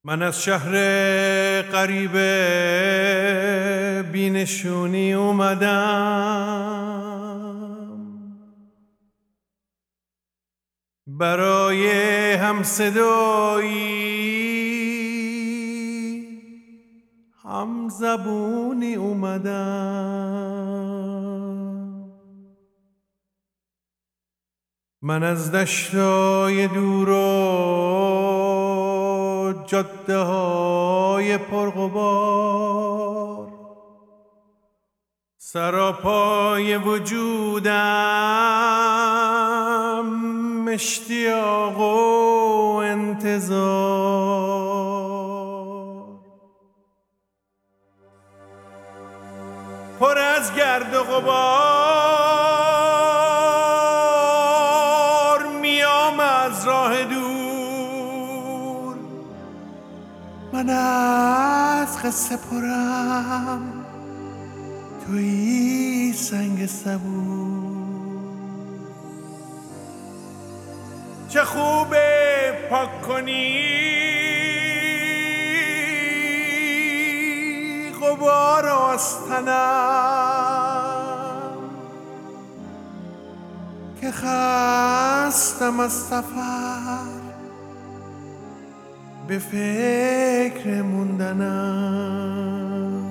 من از شهر غریب بینشونی اومدم برای همصدایی هم زبونی اومدم. من از دشتای دور و جاده های پرغبار سراپای وجودم اشتیاق و انتظار، پر از گرد و غبار میام از راه دور. من از قصه پرم توی سنگ صبور. چه خوبه پاک کنی غبار از تنم که خستم از سفر به فکر موندنم.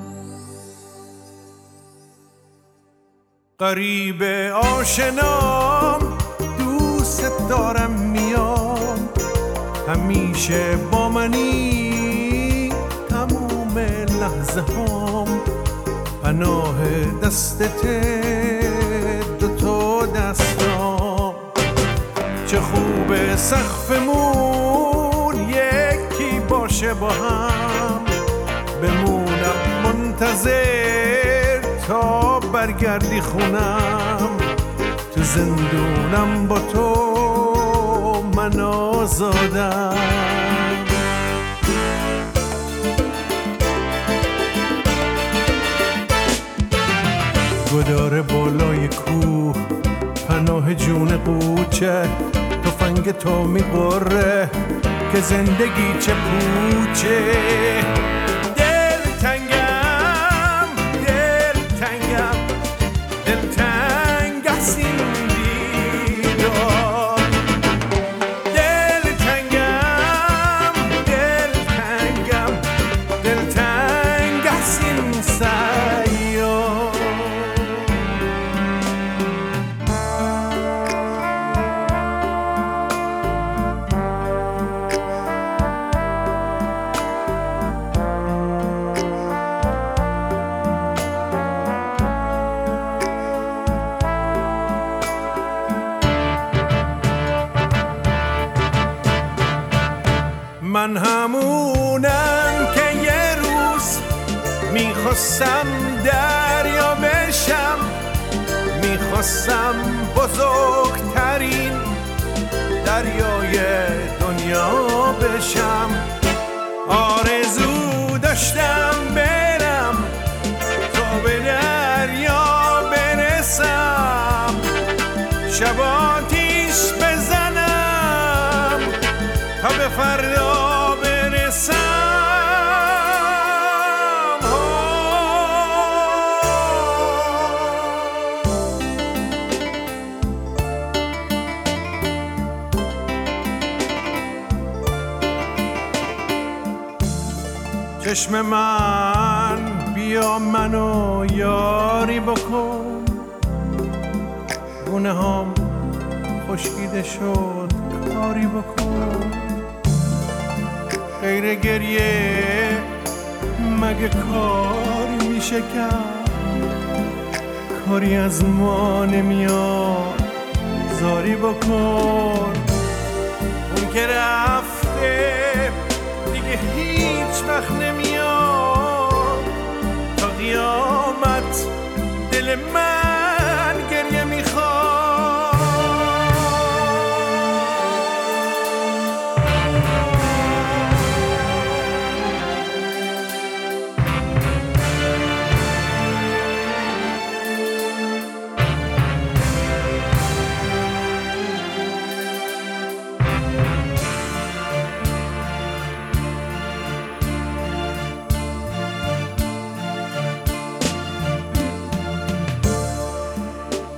غریب آشنام دوست دارم میام، همیشه با منی تموم لحظه هام. پناه دستت دوتا دستام، چه خوب سقفمون یکی باشه با هم. بمونم منتظر تا برگردی خونم، تو زندونم با تو من آزادم. گدار بالای کوه پناه جون قوچه، تفنگ تو میقره که زندگی چه پوچه. دلتنگم دلتنگم دلتنگ از این دیدار. دلتنگم دلتنگم دلتنگ از این سیار. من همونم که یه روز میخواستم دریا بشم، میخواستم بزرگترین دریای دنیا بشم. آرزو داشتم برم تا به دریا برسم، شب آتیش بزنم تا به فردا برسم. چشم من بیا منو یاری بکن، گونه هام خشکیده شد کاری بکن. غیر گریه مگه کاری میشه کرد؟ کاری از ما نمیاد زاری بکن. اون که رفته دیگه هیچ وقت نمیاد، تا قیامت دل من گریه میخواد.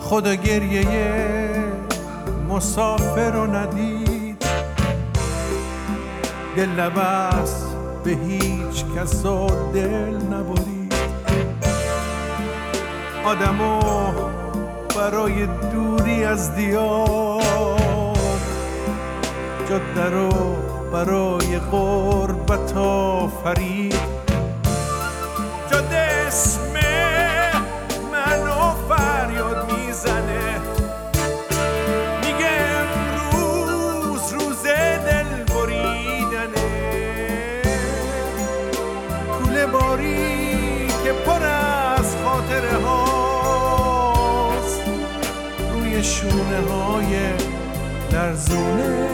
خدا گریه مسافر رو ندید، دل لبست به هیچ کس و دل نبرید. آدمو برای دوری از دیار، جاده رو برای غربت آفرید. جاده اسم منو فریاد میزنه، میگه امروز روز دل بریدنه. کوله باری که پر از خاطره هاست، روی شونه های لرزونه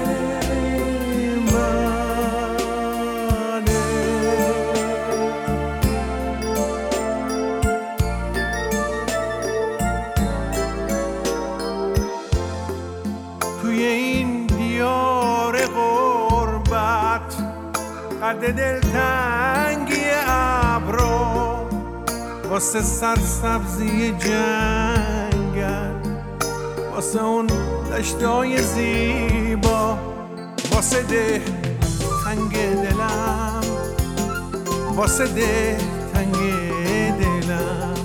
قد دلتنگی ابرو، واسه سرسبزی جنگل، واسه اون دشتای زیبا، واسه ده تنگ دلم، واسه ده تنگ دلم،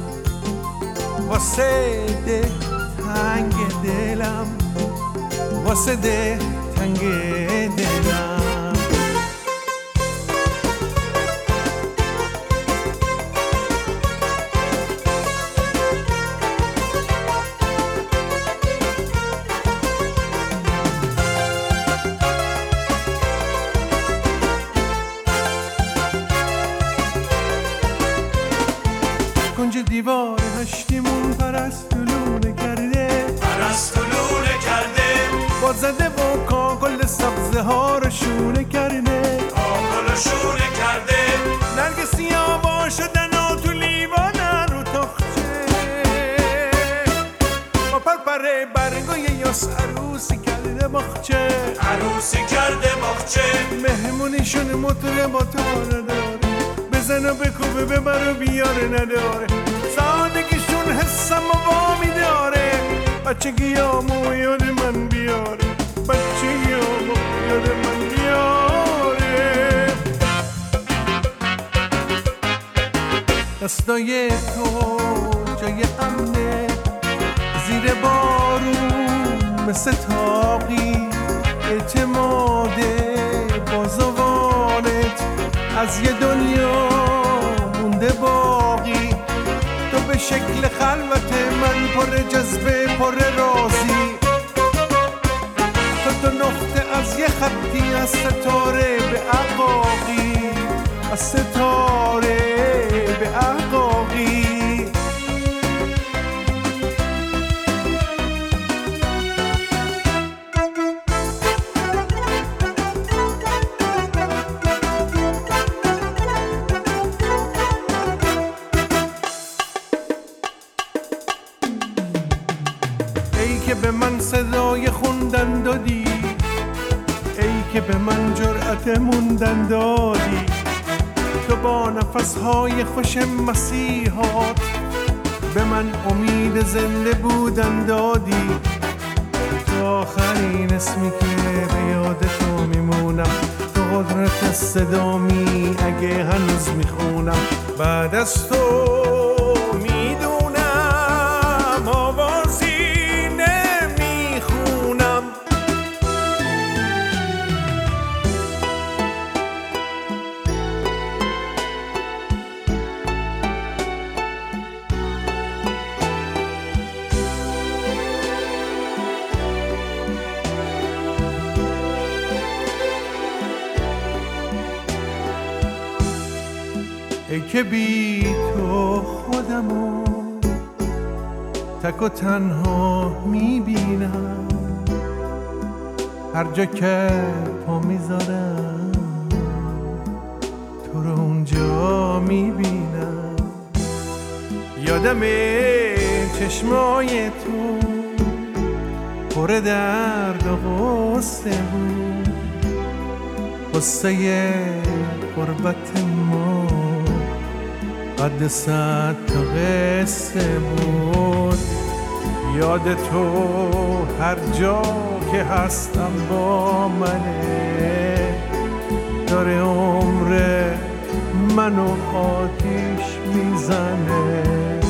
واسه ده تنگ دلم، واسه ده تنگ دلم. کنج دیوار هشتیمون پرستولونه کرده، پرستولونه کرده، با زده و کاکل سبزه ها رو شونه کرده، کاکل شونه کرده. نرگسی آوا شدن و تو لیوانن رو تخچه، با پرپره برگای یاس عروسی کرده باخچه، عروسی کرده باخچه. مهمونیشون موتور موتور نداره، بزن و بکوبه ببر و بیاره نداره، سادگیشون حسم و وامی داره. بچگیامو یاد من بیاره، بچگیامو یاد من بیاره. دستای تو جای امنه، زیر بارون مثل تاقی، اعتماد بازوانت از یه دنیا مونده باقی. تو به شکل خلوت من پر جذبه پر رازی، تو نقطه از یه خطی از ستاره به عقاقی، از ستاره به عقاقی. ای که به من صدای خوندن دادی، ای که به من جرأت موندن دادی، تو با نفسهای خوش مسیحات به من امید زنده بودن دادی. تو آخرین اسمی که به یاد تو میمونم، تو قدرت صدامی اگه هنوز میخونم. بعد از تو میدونم آوازی نمیخونم. ای که بی تو خودمو تک و تنها میبینم، هر جا که پا میذارم تو رو اونجا میبینم. یادم چشمای تو پر درد و غصه بود، قصه غربت ما قد 100 تا قصه بود. یاد تو هر جا که هستم با منه، داره عمر منو آتیش میزنه.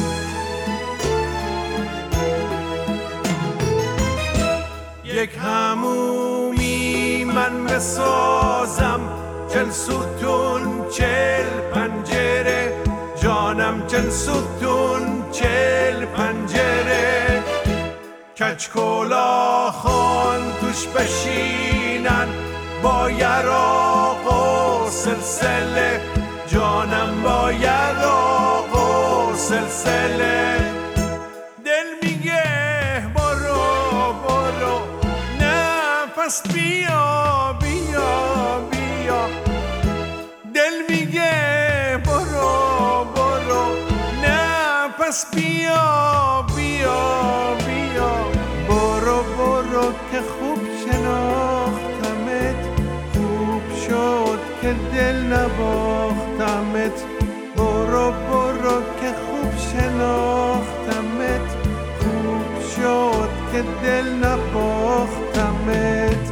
یک همومی من بسازم، 40 ستون 40 پنجره، جانم 40 ستون 40 پنجره. کج کلاهان توش بشینن با یراق و سلسله، جانم با یراق و سلسله. دل میگه برو برو، نفس بیا بیا بیا. دل میگه برو برو، نفس بیا بیا بیا. برو برو که خوب شناختمت، خوب شد که دل نباختمت. برو برو که خوب شناختمت، خوب شد که دل نباختمت.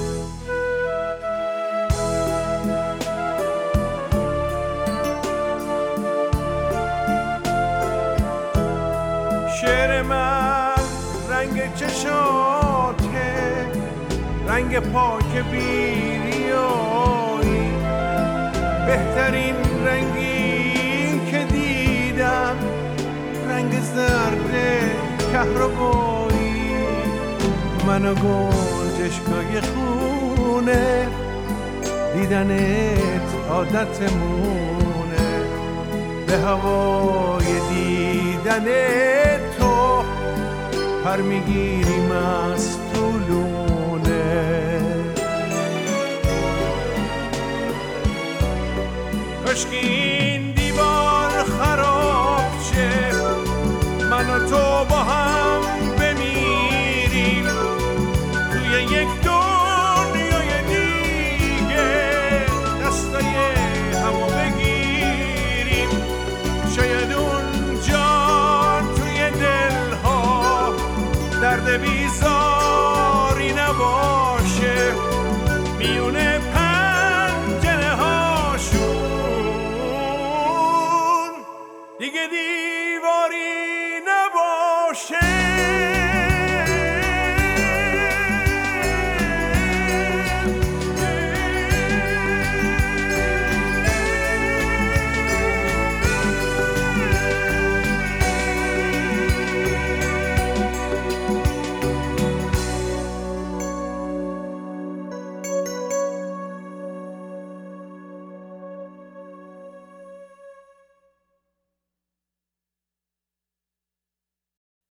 شعر من رنگ چشاته، رنگ پاک بیریایی، بهترین رنگی که دیدم، رنگ زرد کهربایی. من و گنجشگاه خونه، دیدنت عادتمونه، به هوای دیدن تو پر میگیریم از طولونه. کاشکی این دیوار خراب شه، من و تو با هم بمیریم توی یک دنیای دیگه، دستای همو بگیریم. شاید اونجا توی دلها درد بیزار